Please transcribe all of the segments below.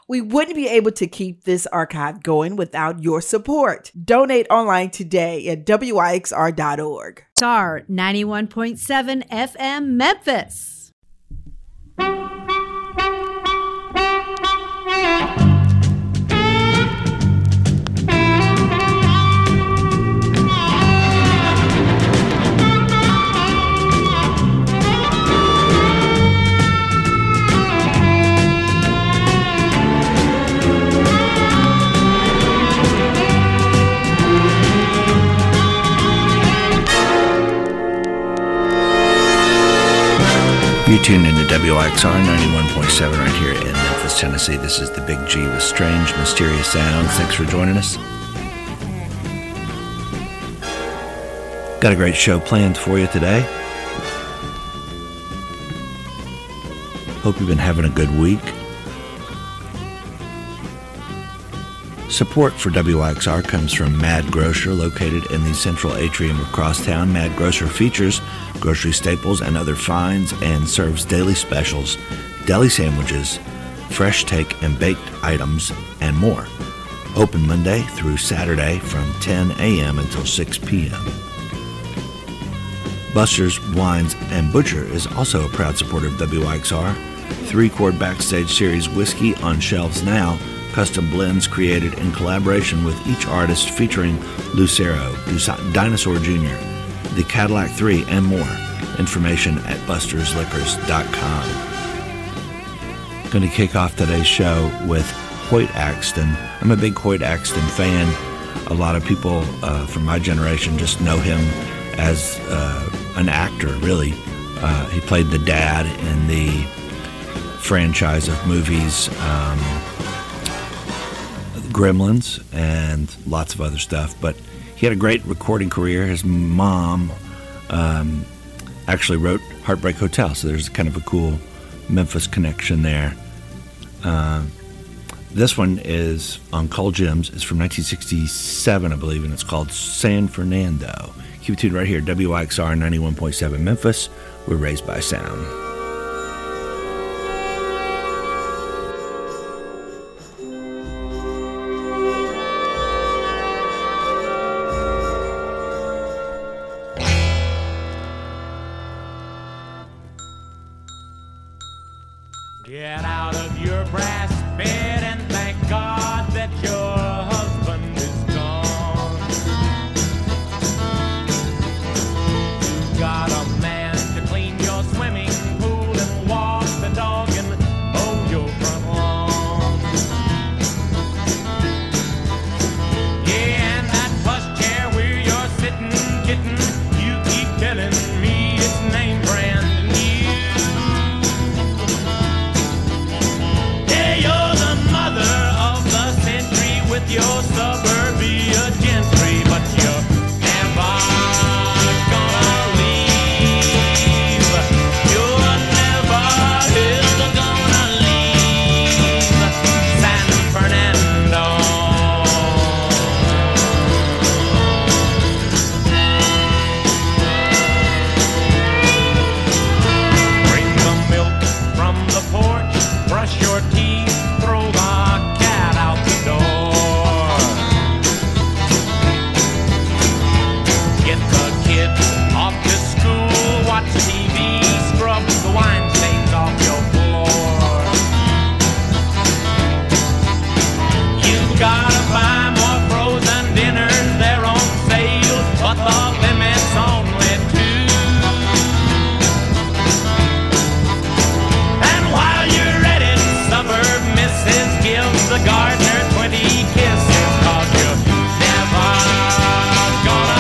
We wouldn't be able to keep this archive going without your support. Donate online today at WIXR.org. Star 91.7 FM Memphis. You tune into WIXR 91.7 right here in Memphis, Tennessee. This is the Big G with strange, mysterious sounds. Thanks for joining us. Got a great show planned for you today. Hope you've been having a good week. Support for WIXR comes from Mad Grocer, located in the central atrium of Crosstown. Mad Grocer features grocery staples and other finds and serves daily specials, deli sandwiches, fresh take and baked items, and more. Open Monday through Saturday from 10 a.m. until 6 p.m. Buster's Wines and Butcher is also a proud supporter of WIXR. 3-quart Backstage Series whiskey on shelves now. Custom blends created in collaboration with each artist, featuring Lucero, Dinosaur Jr., the Cadillac 3, and more. Information at bustersliquors.com. Going to kick off today's show with Hoyt Axton. I'm a big Hoyt Axton fan. A lot of people from my generation just know him as an actor, really. He played the dad in the franchise of movies Gremlins and lots of other stuff, but he had a great recording career. His mom actually wrote Heartbreak Hotel, so there's kind of a cool Memphis connection there. This one is on Call Gems. It's from 1967, I believe, and it's called San Fernando. Keep it tuned right here, WIXR 91.7 Memphis. We're raised by sound. Get out of your brass bed and thank God that your husband is gone. You got a man to clean your swimming pool and walk the dog and mow your front lawn. Yeah, and that plush chair where you're sitting, kitten, you keep telling me it's name brand. With your suburbia gentry, but you're never gonna leave. You're never ever gonna leave San Fernando. Bring the milk from the porch, brush your teeth, throw the cat out the door. Off to school, watch TV, scrub the wine stains off your floor. You've gotta buy more frozen dinners, they're on sale, but the limit's only 2. And while you're at it, suburb missus gives the gardener 20 kisses, 'cause you're never gonna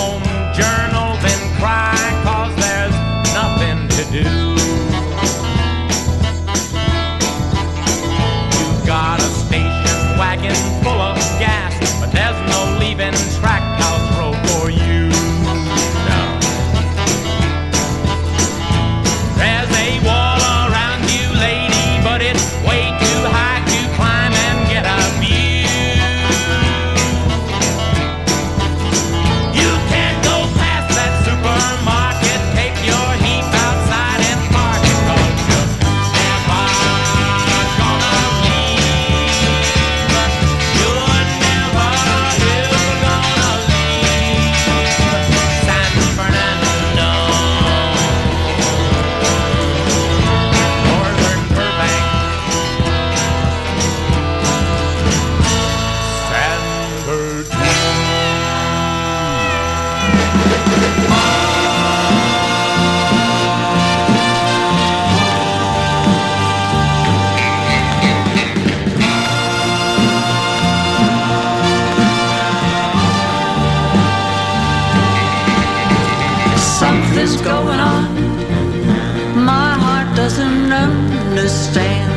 do. don't understand.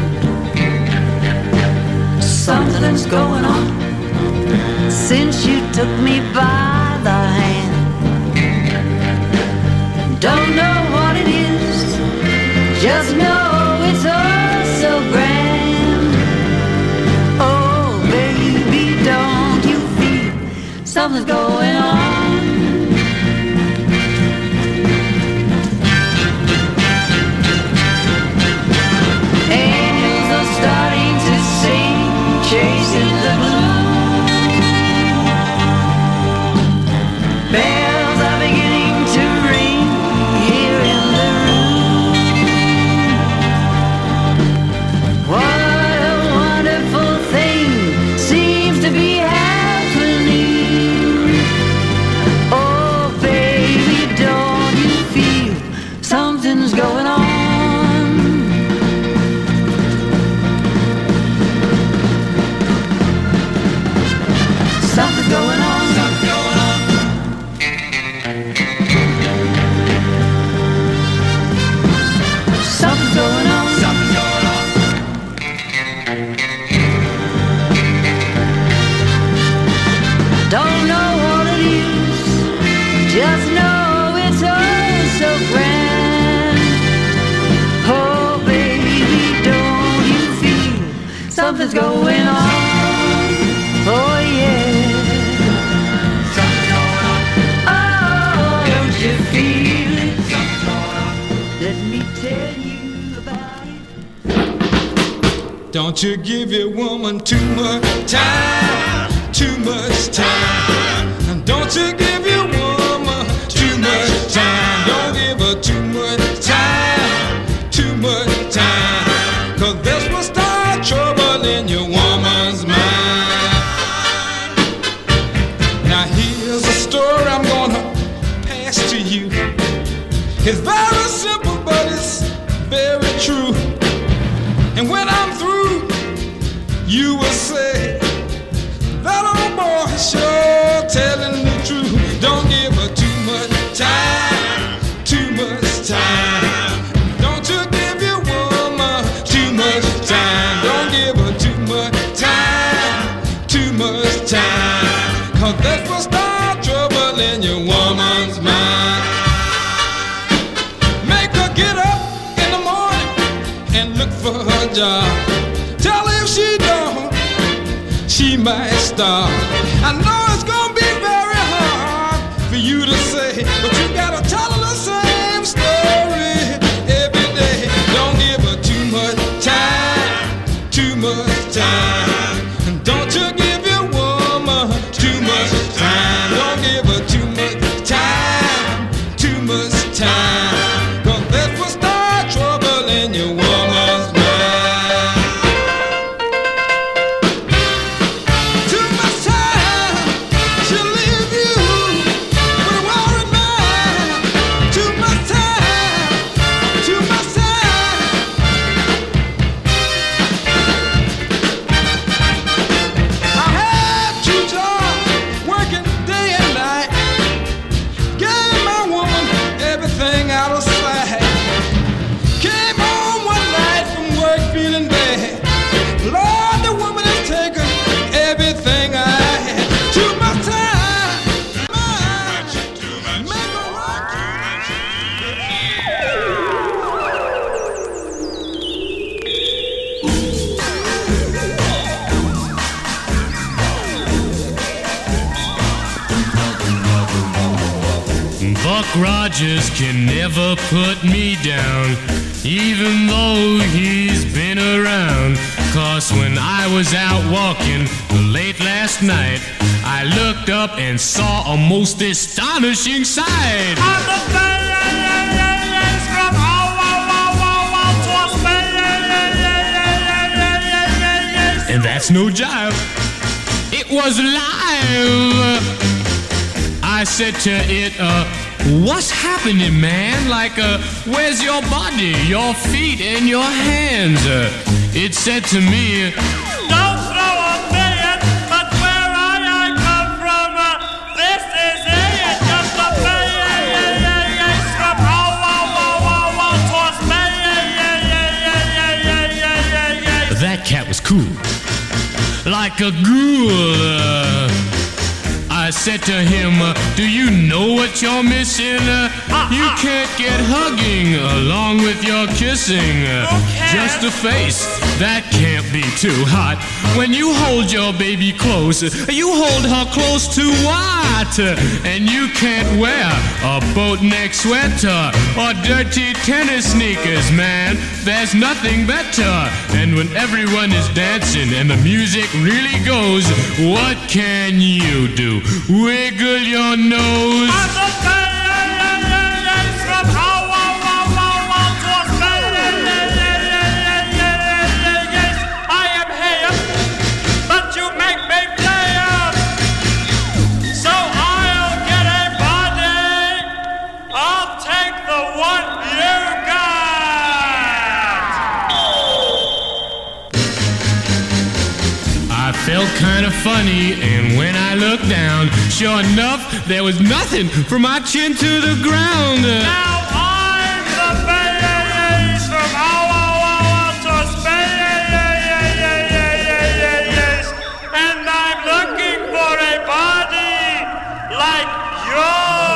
Something's going on since you took me by the hand. Don't know what it is, just know it's all so grand. Oh baby, don't you feel something's going on? Angels are starting to sing, chasing the gloom. Bells are beginning to ring here in the room. What a wonderful thing seems to be happening. Oh baby, don't you feel something's going on? Something's going on. Something's going on. Something's going on. Something's going on. Don't know what it is, just know it's all so grand. Oh baby, don't you feel something's going on? Oh yeah. Don't you give your woman too much time, too much time. Don't you give your woman too much time. Don't give her too much time, too much time. 'Cause this will start trouble in your woman's mind. Now here's a story I'm gonna pass to you. It's very simple, but it's very true. And when I'm through, you will say, that old boy sure telling the truth. Don't give her too much time, too much time. Don't you give your woman too much time. Don't give her too much time, too much time. 'Cause that will start trouble in your woman's mind. Make her get up in the morning and look for her job. Tell her if she don't, she might stop. I know it's gonna be very hard for you to say, but you gotta tell her the same story every day. Don't give her too much time, too much time. And don't you give your woman too much time. Don't give her too much time, too much time. 'Cause that will start trouble in your woman's mind. Too much time, she'll leave you with a worried mind. Too much time, too much time. I had 2 jobs working day and night. Gave my woman everything out of sight. Came home one night from work feeling bad. Lord, the woman has taken everything I had. Too much time, make her rock. Buck Rogers can never put me down, even though he's been around. 'Cause when I was out walking late last night, I looked up and saw a most astonishing sight. And that's no jive. It was live. I said to it, what's happening, man? Like, where's your body, your feet, and your hands? It said to me, don't throw a million, but where I come from, this is it, just a million, from towards me, like a ghoul. I said to him, do you know what you're missing? You can't get hugging along with your kissing. Just a face, that can't be too hot. When you hold your baby close, you hold her close to what? And you can't wear a boat neck sweater or dirty tennis sneakers, man. There's nothing better. And when everyone is dancing and the music really goes, what can you do? Wiggle your nose. Felt kind of funny, and when I looked down, sure enough, there was nothing from my chin to the ground. Now I'm the bass from outer space, and I'm looking for a body like yours.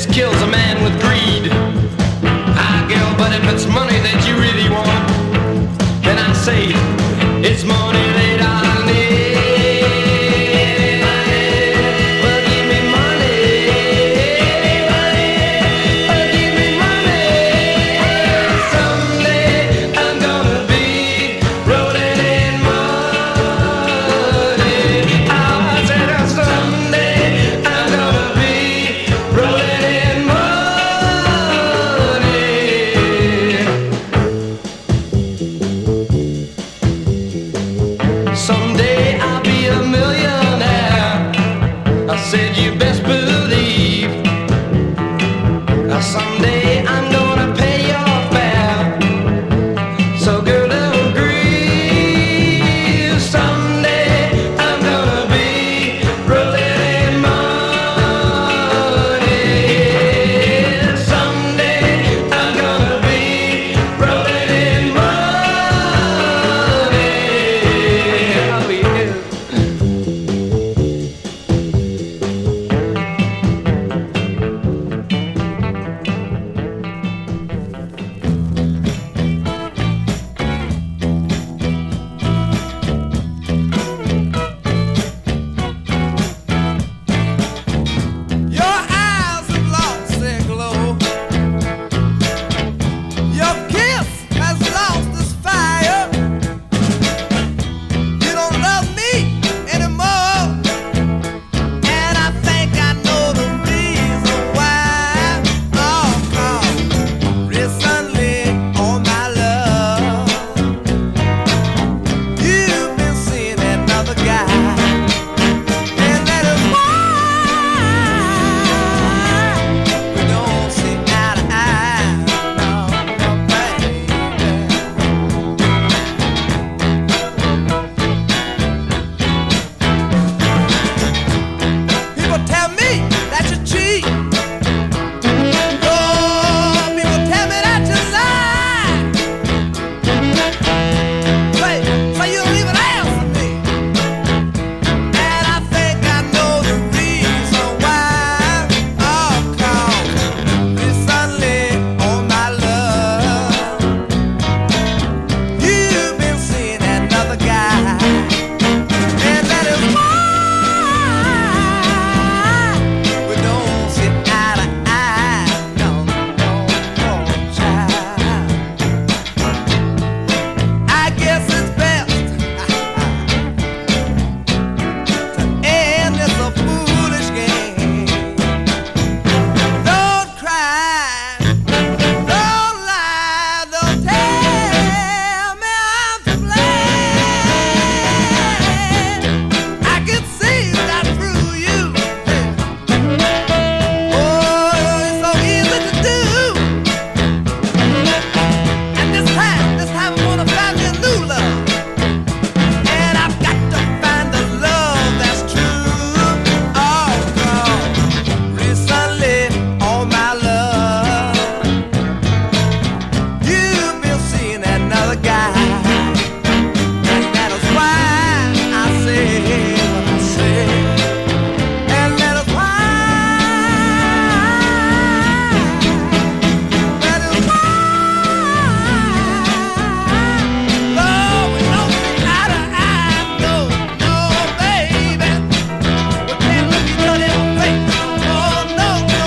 just kills a man with greed. Ah, girl, but if it's money that you really want, then I say it's money that I need. Well, give me money. Well, give me money. Someday I'm gonna be rolling in money. I said someday I'm gonna be rolling in money. Someday I'll be a millionaire. I said you best believe. Someday I'm gonna pay your fare. So girl, don't grieve. Someday I'm gonna be rolling in money. Someday I'm gonna be rolling in money. I'll be here. Your eyes have lost their glow. Your kiss has lost its fire. You don't love me anymore. And I think I know the reason why. Oh, 'cause recently, all my love, you've been seeing another guy. And that is why we don't see eye to eye, no, baby. People tell me that you cheat. Oh, people tell me that you lie. So you don't even answer me. And I think I know the reason why. Oh, 'cause recently, all my love, you've been seeing another guy. And that is why we don't see eye to eye. No, child. I guess it's best and it's a foolish game. Don't cry, don't lie, don't tell me I'm to blame. I can see right through you. Oh, it's so easy to do. And this time I'm gonna find me a new love. And I've got to find the love that's true. Oh, 'cause recently, all my love, you've been seeing another guy. And that is why I say what I say. And that is why. That is why. Oh, we don't see eye to eye. No, no, baby. We can't look each other in the face. Oh, no, no,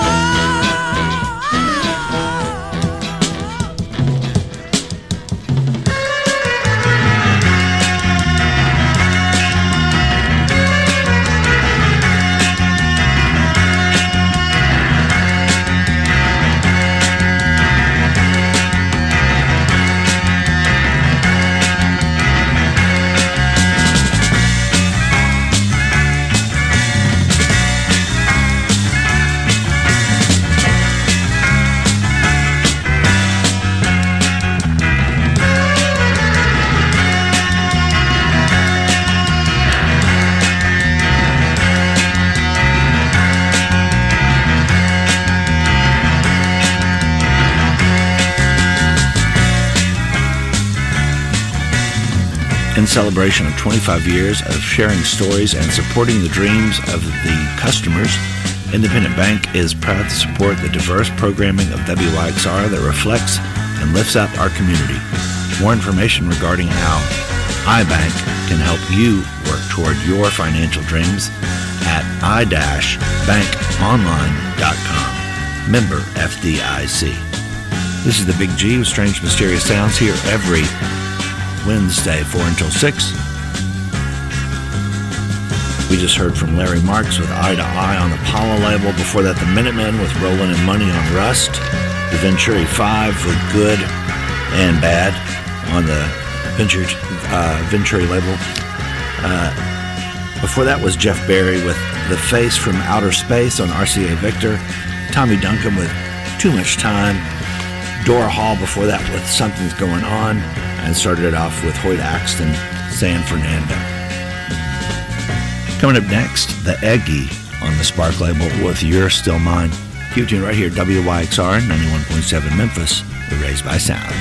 In celebration of 25 years of sharing stories and supporting the dreams of the customers, Independent Bank is proud to support the diverse programming of WYXR that reflects and lifts up our community. More information regarding how iBank can help you work toward your financial dreams at i-bankonline.com. Member FDIC. This is the Big G with Strange Mysterious Sounds here every Wednesday, 4 until 6. We just heard from Larry Marks with Eye to Eye on the Paula label. Before that, the Minutemen with Rollin' and Money on Rust. The Venturi 5 with Good and Bad on the Venturi label. Before that was Jeff Berry with The Face from Outer Space on RCA Victor. Tommy Duncan with Too Much Time. Dora Hall before that with Something's Going On. And started it off with Hoyt Axton, San Fernando. Coming up next, the Eggy on the Spark label with You're Still Mine. Keep tuned right here, WYXR 91.7 Memphis, the Raised by Sound.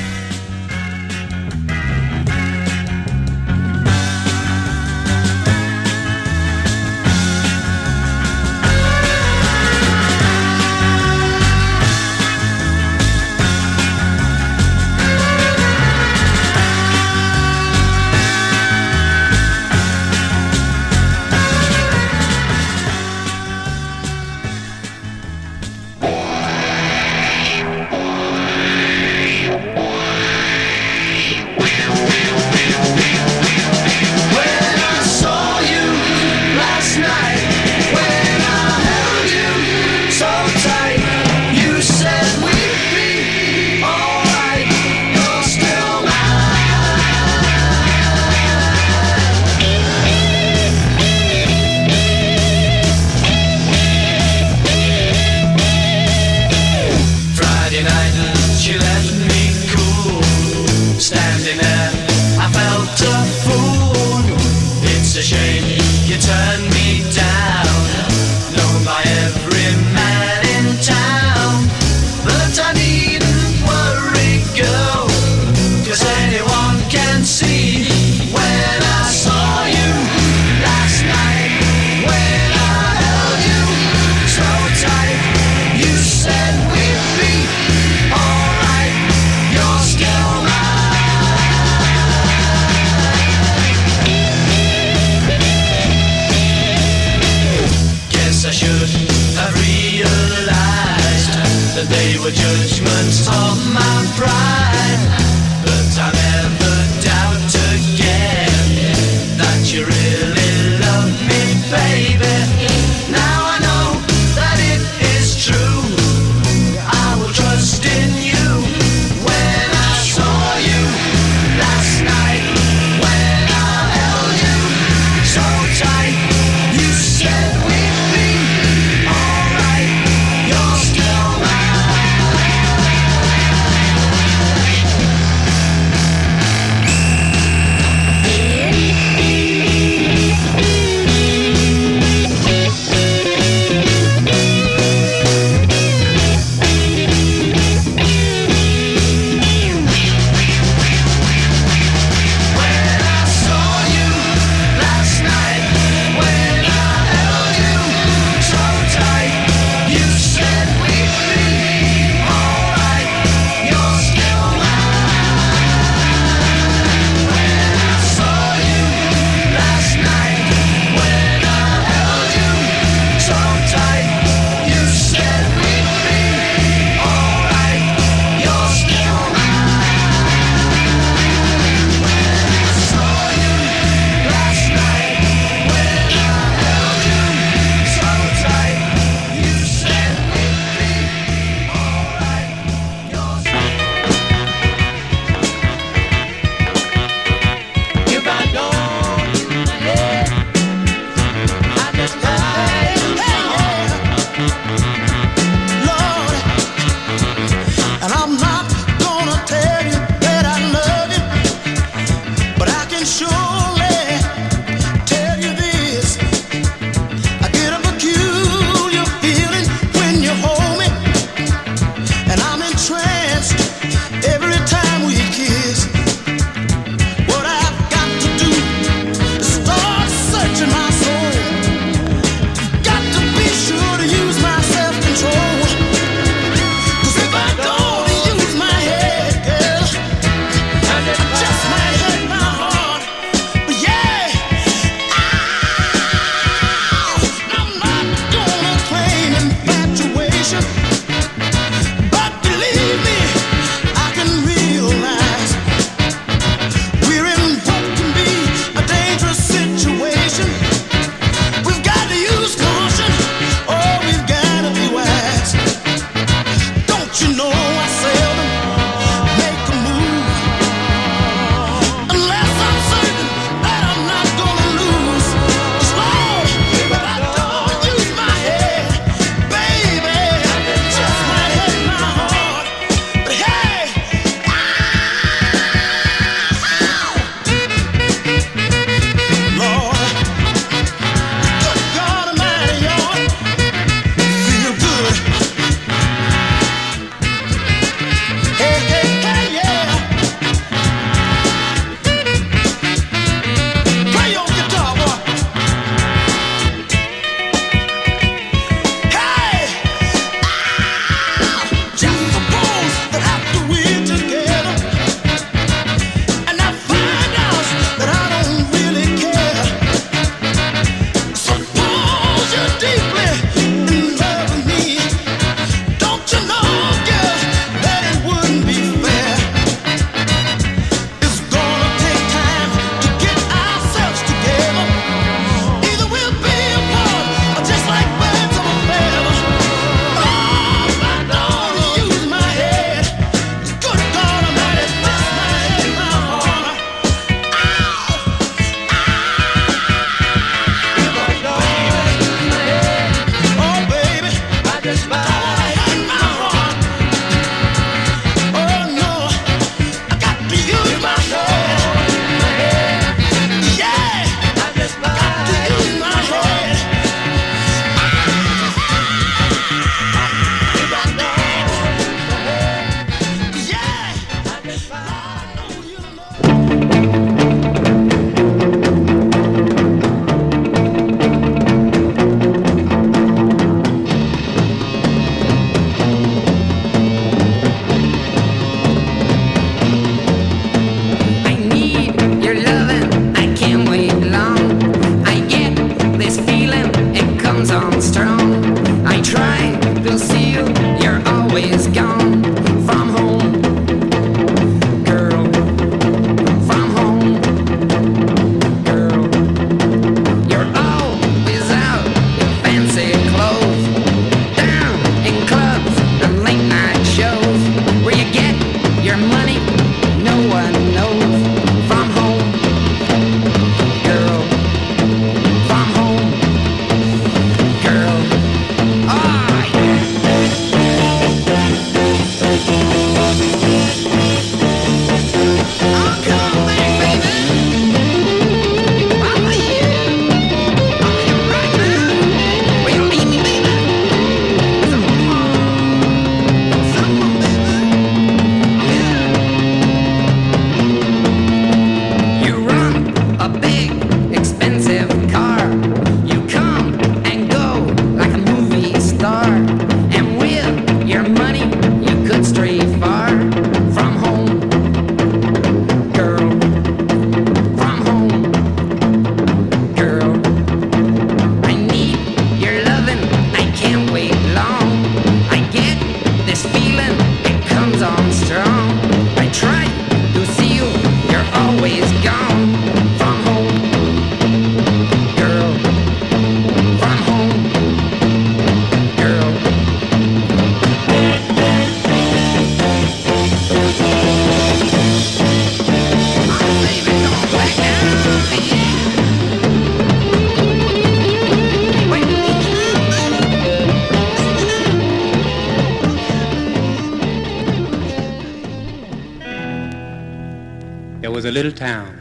was a little town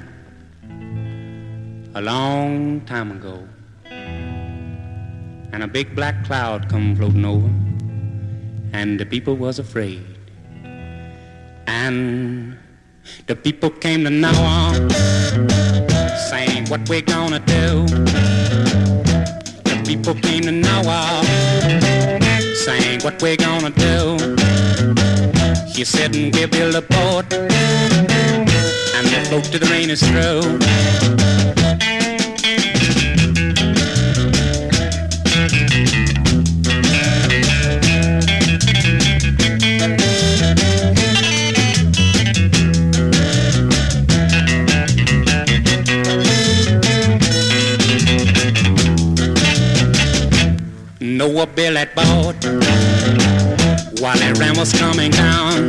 a long time ago, and a big black cloud come floating over, and the people was afraid. And the people came to Noah, saying, what we gonna do? The people came to Noah, saying, what we gonna do? He said, and we'll build a boat, and we'll float to the rain is through. Noah built that boat while that rain was coming down.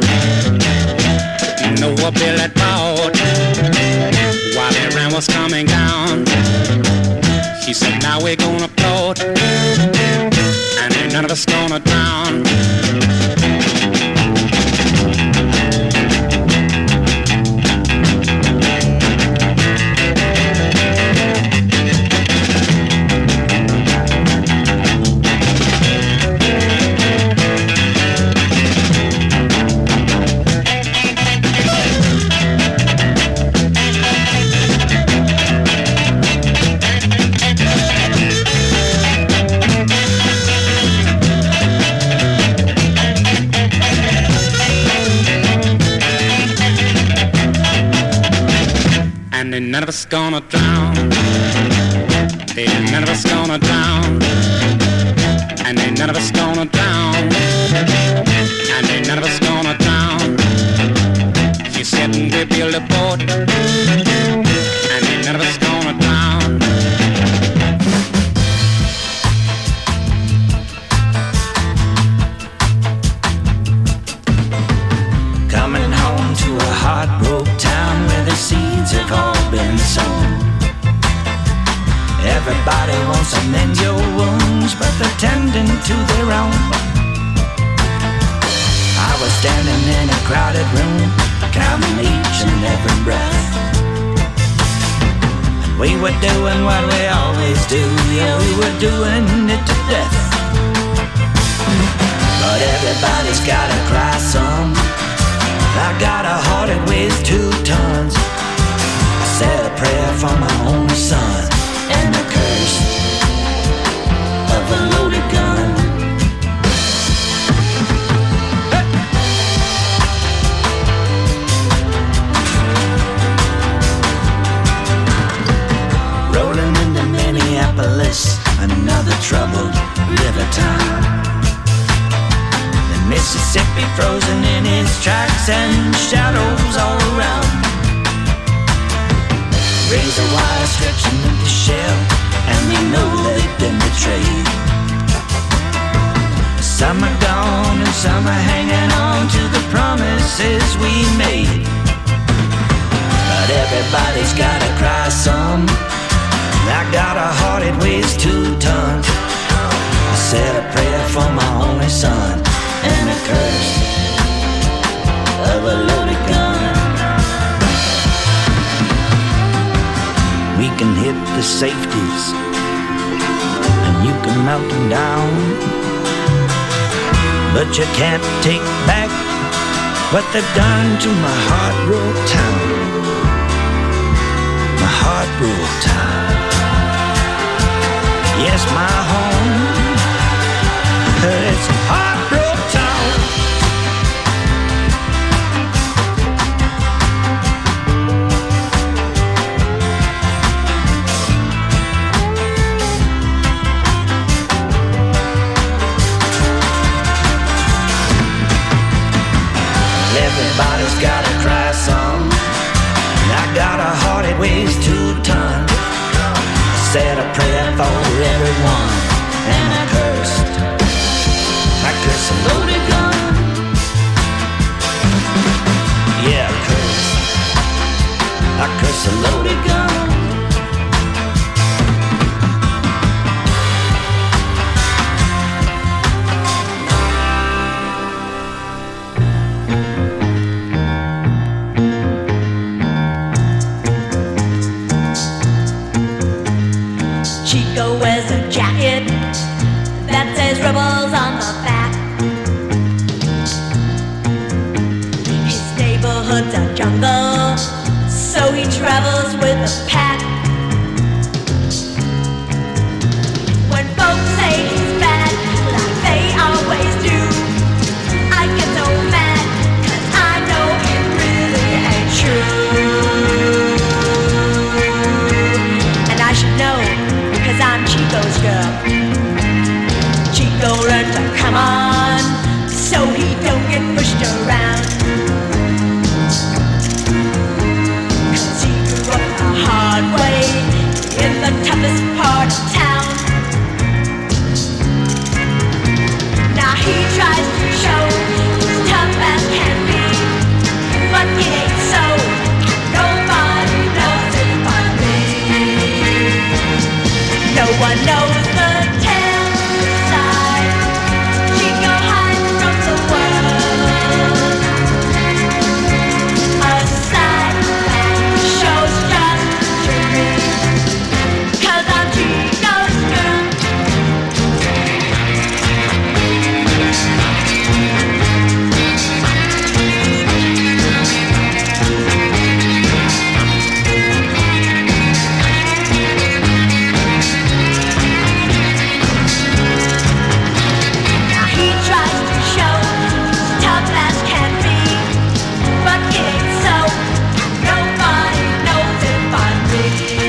Noah built that boat while that rain was coming down. He said, now we're gonna float, and ain't none of us gonna drown. None of us gonna drown. Ain't none of us gonna drown. And ain't none of us gonna drown. And ain't none of us gonna drown. He said, and we build a boat, and ain't none of us gonna drown. Coming home to a heartbroken town where the seeds have all been sown. Everybody wants to mend your wounds, but they're tending to their own. I was standing in a crowded room, counting each and every breath. And we were doing what we always do, yeah, we were doing it to death. But everybody's gotta cry some. I got a heart that weighs 2 tons. I said a prayer for my only son, and the curse of a loaded gun. Hey! Rolling into Minneapolis, another troubled river town. Mississippi frozen in its tracks and shadows all around. Razor wire stretching into shell, and we know they've been betrayed. Some are gone and some are hanging on to the promises we made. But everybody's gotta cry some. I got a heart that weighs 2 tons. I said a prayer for my only son, and the curse of a loaded gun. We can hit the safeties, and you can melt them down, but you can't take back what they've done to my heart-broke town. My heart-broke town. Yes, my home, it's heart-broke town. Everybody's gotta cry some. I got a heart that weighs 2 tons. I said a prayer for everyone, and I cursed. I curse a loaded gun. Yeah, I curse a loaded gun. jungle, so he travels with a pack. When folks say he's bad, like they always do, I get so mad, 'cause I know it really ain't true. And I should know, 'cause I'm Chico's girl. Chico learned to come on, so he don't get pushed around. 'Cause he grew up the hard way, in the toughest part of town. Now he tries to show he's tough as can be, but it ain't so. Nobody knows it but me. No one knows the tale side. Chico hides from the world, a side that shows just to me. 'Cause I'm Chico's girl. Now he tries to show he's tough as can be, but it ain't so. Nobody knows it but me.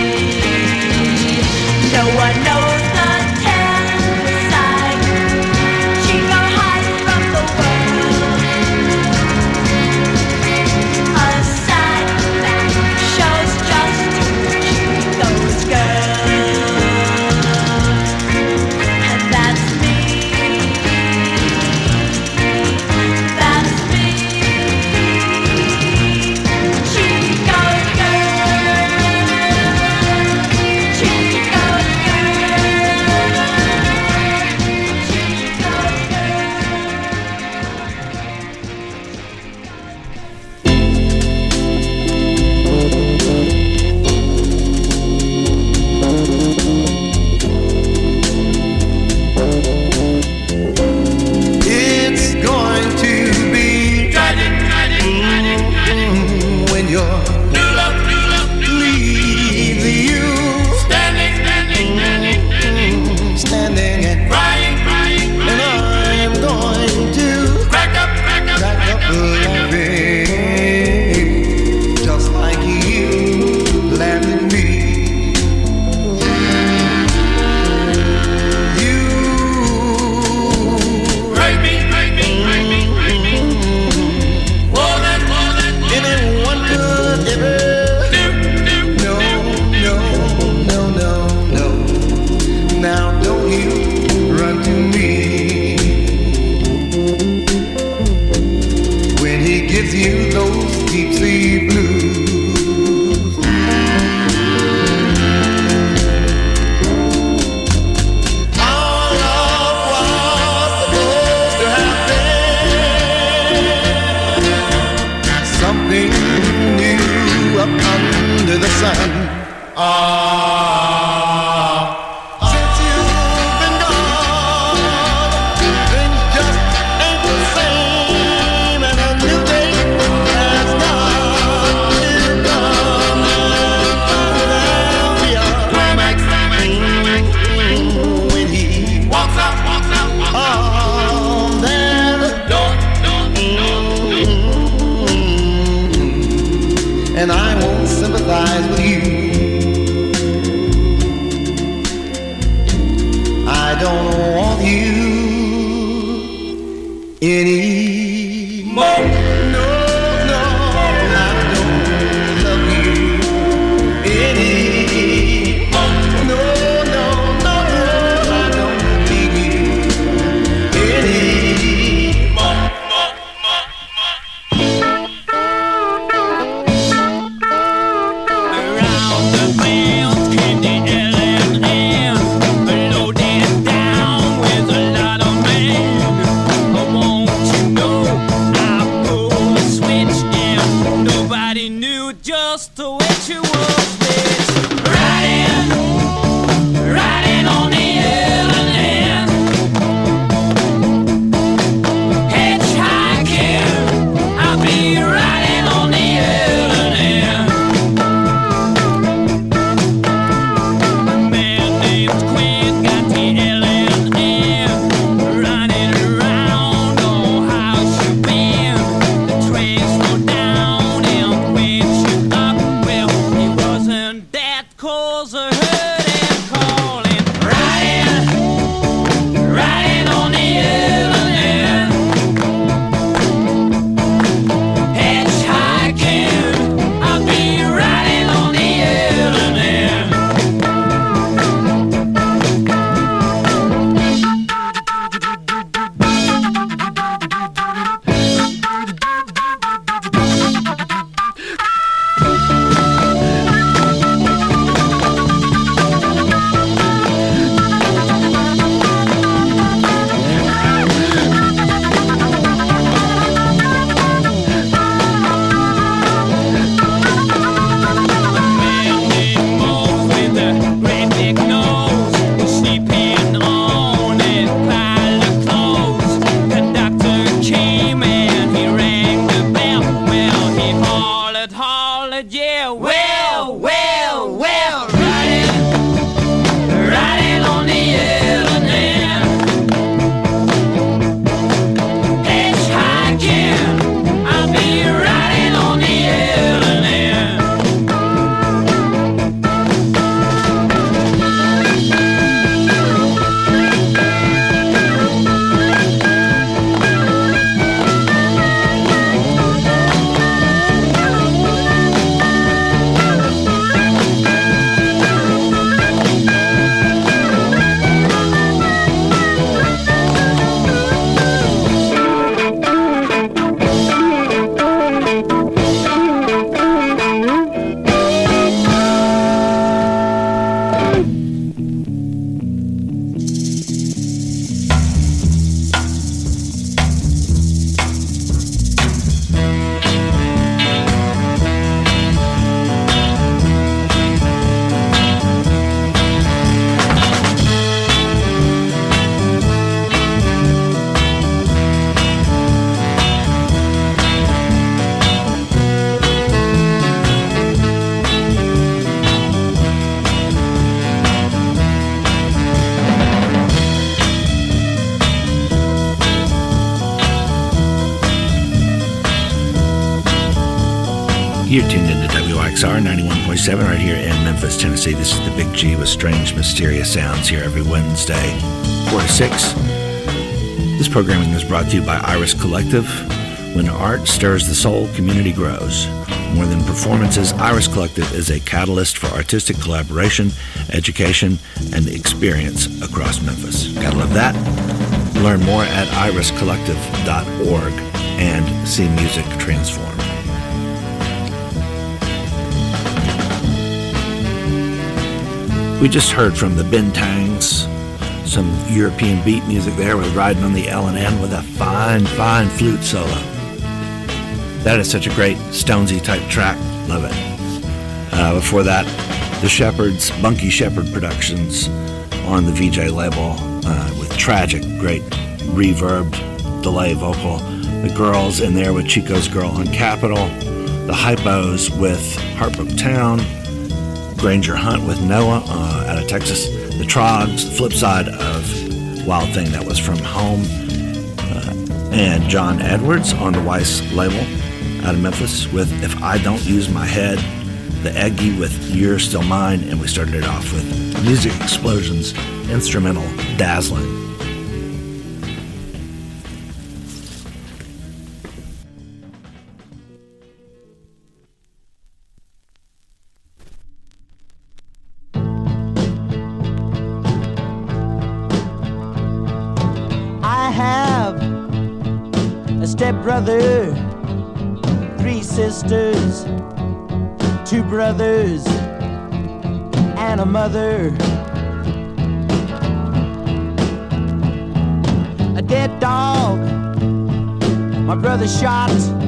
No one knows the tender side. Chico hides from the world, a side that shows just to Chico's girl. And that's me. That's me. Chico's girl. Chico's It's going to be tragic when your new love leaves you standing and crying, and I'm going to crack up laughing, just like you laughed at me. You hurt me more than anyone could ever do. No. Now don't you run to me when he gives you those deep sea blues. Our love was supposed to happen, something new up under the sun. Since you've been gone, things just ain't the same, and a new day has not come. And we are climax when he walks out on that door. And I won't sympathize with you. I don't want you anymore. No, I don't love you anymore. No, I don't need you anymore. Around the fields came the LMN, loaded down with a lot of men. I want you know I pulled You're tuned into WIXR 91.7 right here in Memphis, Tennessee. This is the Big G with strange, mysterious sounds here every Wednesday, 4 to 6. This programming is brought to you by Iris Collective. When art stirs the soul, community grows. More than performances, Iris Collective is a catalyst for artistic collaboration, education, and experience across Memphis. Gotta love that. Learn more at iriscollective.org and see music transform. We just heard from the Bentangs, some European beat music there with Riding on the L&N with a fine, fine flute solo. That is such a great Stonesy type track. Love it. Before that, the Shepherds, Bunky Shepherd Productions on the VJ label with Tragic, great reverb, delay vocal. The Girls in there with Chico's Girl on Capitol. The Hypos with Heartbrook Town. Granger Hunt with Noah out of Texas. The Trogs, the flip side of Wild Thing, that was from Home. And John Edwards on the Weiss label out of Memphis with If I Don't Use My Head. The Eggy with You're Still Mine. And we started it off with Music Explosions instrumental Dazzling. Brother, 3 sisters, 2 brothers, and a mother. A dead dog, my brother shot,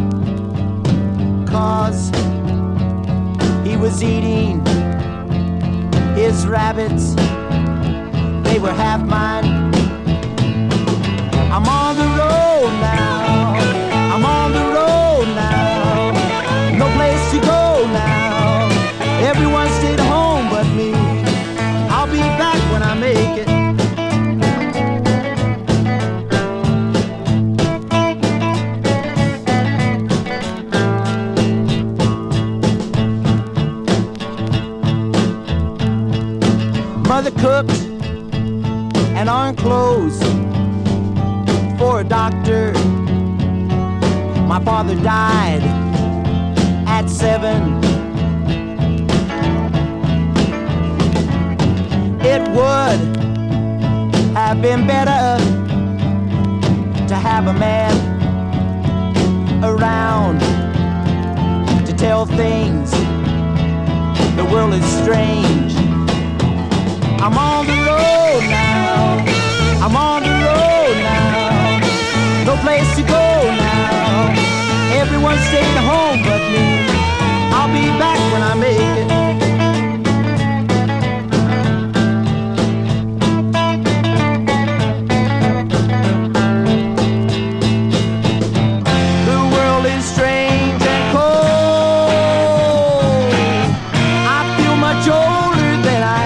'cause he was eating his rabbits. They were half mine. I'm on the road now. I'm on the road now, no place to go now. Everyone stayed home but me. I'll be back when I make it. Mother cooked and ironed clothes for a doctor. My father died at 7. It would have been better to have a man around to tell things. The world is strange. I'm on the road now. I'm on the road now. No place to go now. Everyone stayed home but me. I'll be back when I make it. The world is strange and cold. I feel much older than I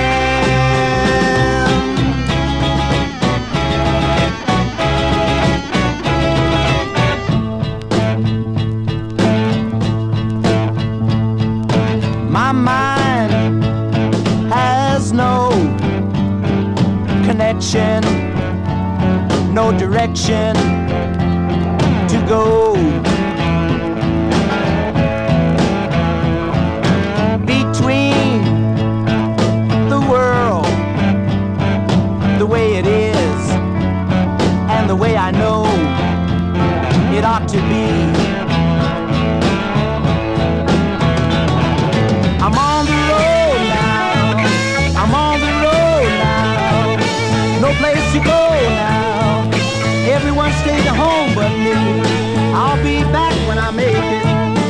no direction to go. Between the world, the way it is, and the way I know it ought to be. I'm on the road now. I'm on the road now. No place to go now. Everyone stayed at home but me. I'll be back when I make it.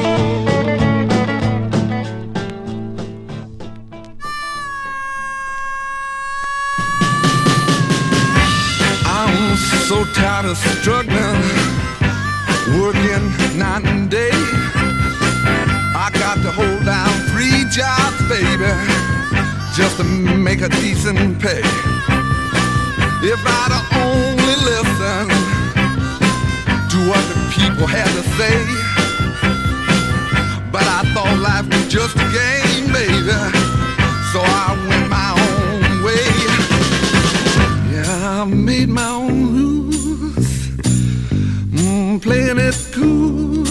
I'm so tired of struggling, working night and day. I got to hold down 3 jobs, baby, just to make a decent pay. If I'd only listened to what the people had to say, but I thought life was just a game, baby. So I went my own way. Yeah, I made my own rules, playing it cool.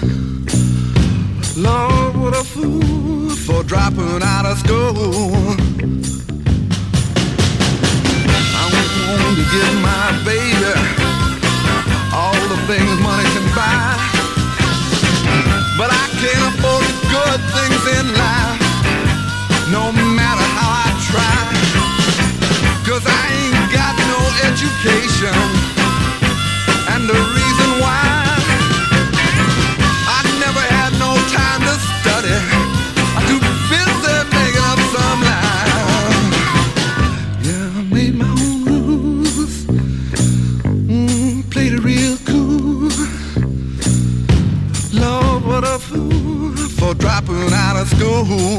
Lord, what a fool for dropping out of school. I want to give my baby all the things money can buy, but I can't afford the good things in life, no matter how I try. 'Cause I ain't got no education, and the reason why, I never had no time to study. I'm too busy making up some lies. Yeah, I made my own rules, played it real cool. Lord, what a fool for dropping out of school.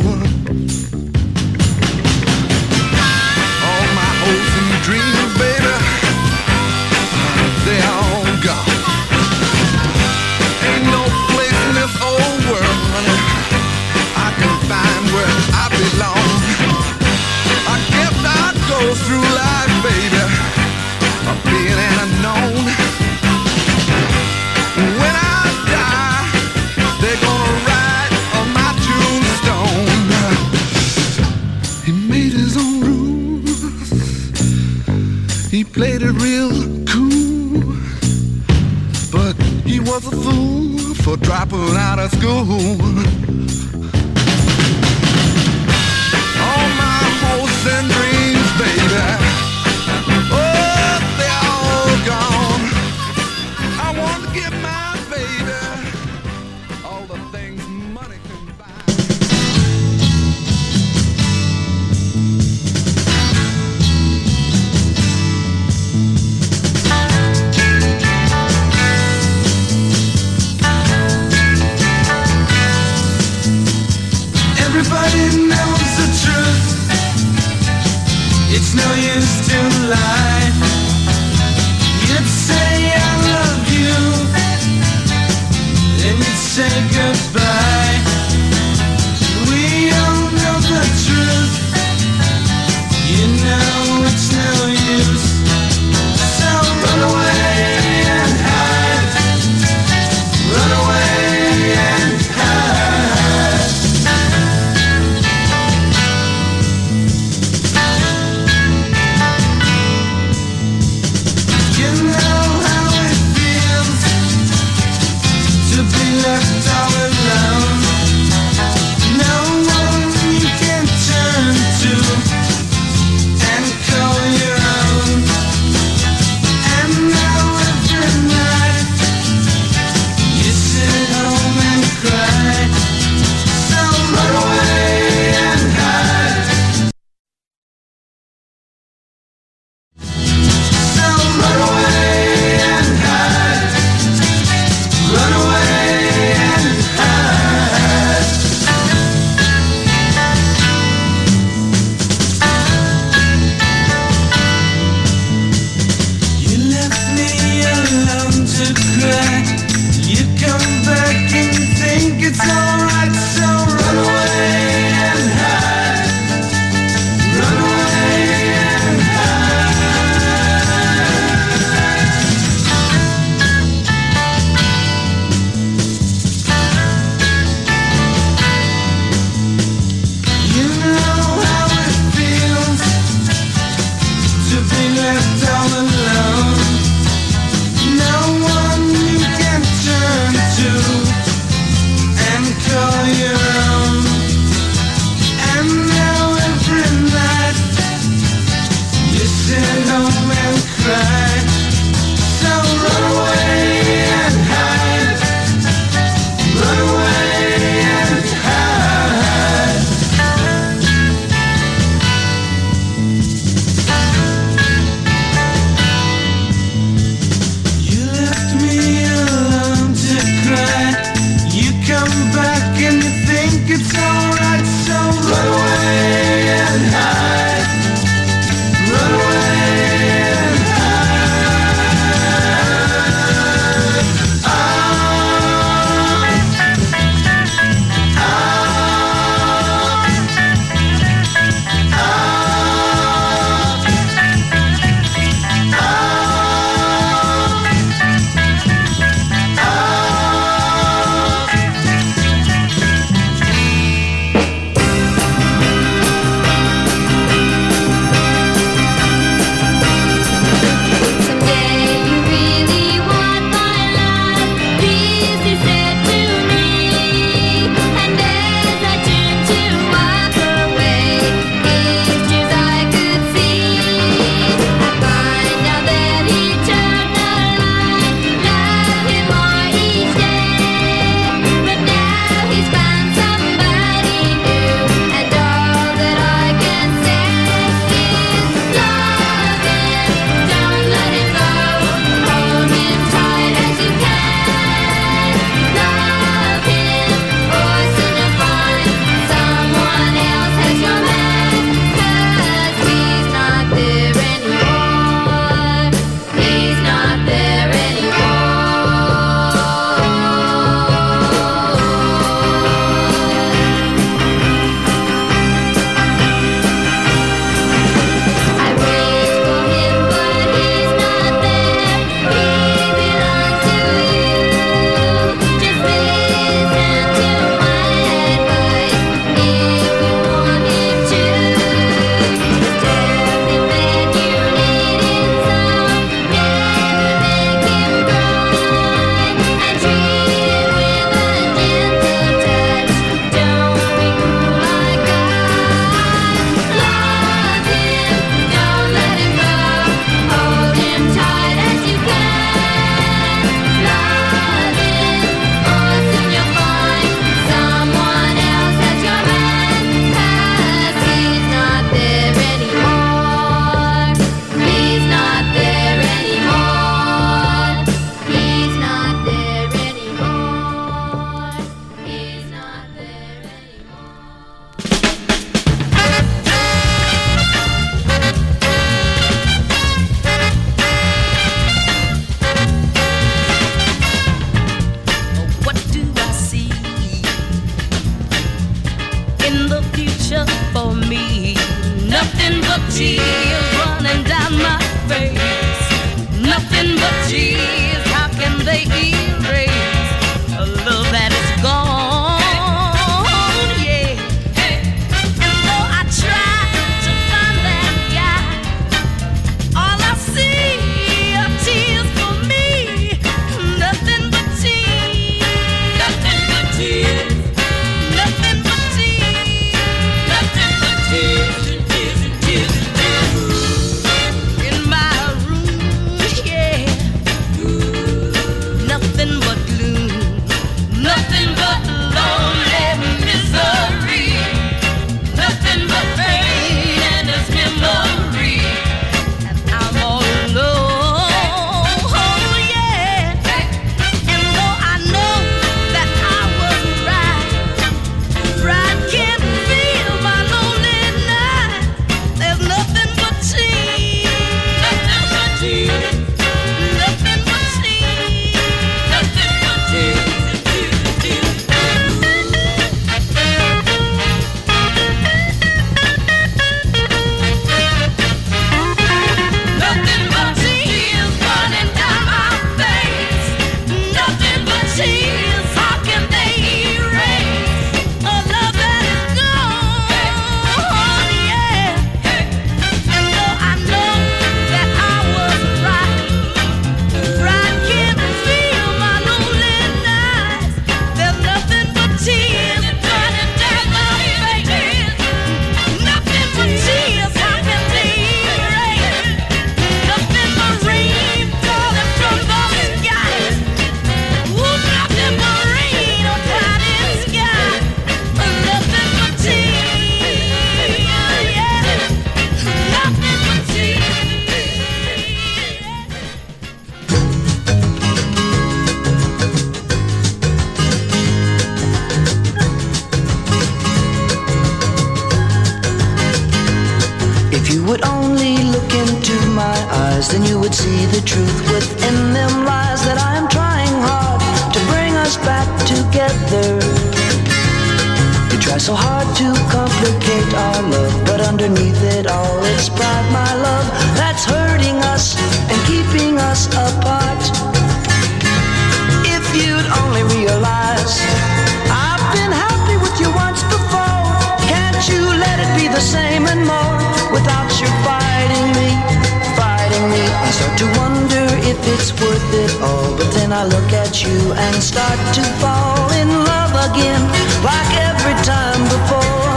All my hopes and dreams, baby, they're all gone. Ain't no place in this old world, honey, I can find where I belong. I guess I go through life, baby, being an unknown. When I die, they're gonna write on my tombstone. He made his own rules, he played it real cool, but he was a fool for dropping out of school. All my hopes and dreams, baby, oh, they're all gone. I want to give my baby all the things money can buy. Everybody knows the truth. It's no use to lie. You'd say I love you, then you'd say goodbye. We all know the truth. You know it's no use. So run away and hide. Run away and hide. You know how it feels to be left all alone. tears running down my face. Nothing but tears. How can they erase a love that is gone? Yeah. And though I try to find that guy, all I see are tears for me. Nothing but tears. Nothing but tears. Nothing but tears. Nothing but tears. Tears and tears and tears. In my room, yeah. Nothing but gloom. Nothing but lonely misery. Nothing but pain and its memory. And I'm all alone, oh yeah. And though I know that I was right, pride can't feel my lonely night. There's nothing but tears. Nothing but tears. Nothing but tears. Nothing but tears. Nothing but tears running down my face. Nothing but tears. How can they erase a love that is gone? Yeah. And though I know that I was right, pride can't feel my lonely nights. There's nothing but tears running down my face. Nothing but tears. How can they erase? Nothing but rain falling from the sky. Ooh, nothing but rain or cloud in the sky. Nothing but tears, yeah. Nothing but If you would only look into my eyes, then you would see the truth within them lies, that I am trying hard to bring us back together. You try so hard to complicate our love, but underneath it all it's pride, my love, that's hurting us and keeping us apart. If you'd only realize I've been happy with you once before, can't you let it be the same and more? Without you fighting me, I start to wonder if it's worth it all. But then I look at you and start to fall in love again, like every time before.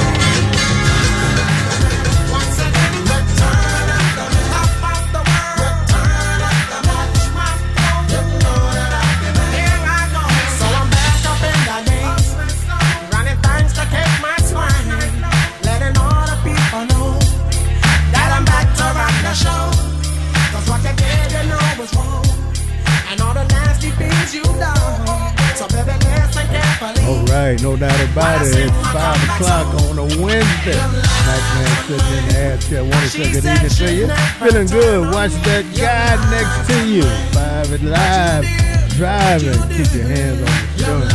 So I'm back up in the days, running things to keep my swine, letting all the people know that I'm back to rock the show. 'Cause what you did, you know was wrong, and all the nasty things you done. So baby, listen carefully. All right, no doubt about it. It's 5 o'clock on a Wednesday. Nice man sitting in the air chair. Want to say good evening to you. Feeling good. Watch that guy next to you. 5 at Live driving. Keep your hands on the steering.